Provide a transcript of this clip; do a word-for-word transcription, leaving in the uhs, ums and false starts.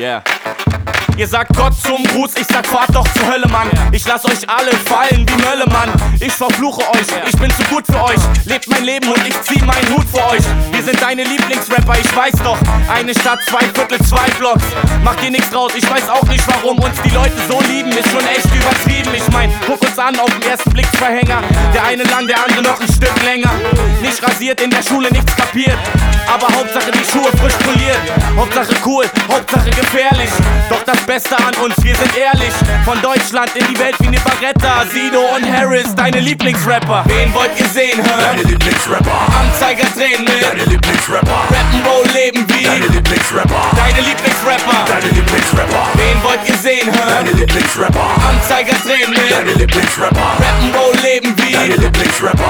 Yeah. Ihr sagt Gott zum Gruß, ich sag fahrt doch zur Hölle, Mann. Ich lass euch alle fallen wie Mölle, Mann. Ich verfluche euch, ich bin zu gut für euch. Lebt mein Leben und ich zieh meinen Hut für euch. Wir sind deine Lieblingsrapper, ich weiß doch. Eine Stadt, zwei Viertel, zwei Blocks. Macht dir nichts draus, ich weiß auch nicht warum uns die Leute so lieben, ist schon echt übertrieben. Ich mein, guck uns an, auf den ersten Blick Verhänger. Der eine lang, der andere noch ein Stück länger. Nicht rasiert, in der Schule nichts kapiert. Aber Hauptsache die Schuhe frisch poliert. Hauptsache cool, Hauptsache gefährlich. Doch das Beste an uns, wir sind ehrlich. Von Deutschland in die Welt wie ne Barretta. Sido und Harris, deine Lieblingsrapper. Wen wollt ihr sehen, hä? Deine Lieblingsrapper. Anzeiger drehen mit. Deine Lieblingsrapper. Rap'n'Roll leben wie. Deine Lieblingsrapper. Deine Lieblingsrapper. Deine Lieblingsrapper. Wen wollt ihr sehen, hä? Deine Lieblingsrapper. Anzeiger drehen mit. Deine Lieblingsrapper. Rap'n'Roll leben wie. Deine Lieblingsrapper.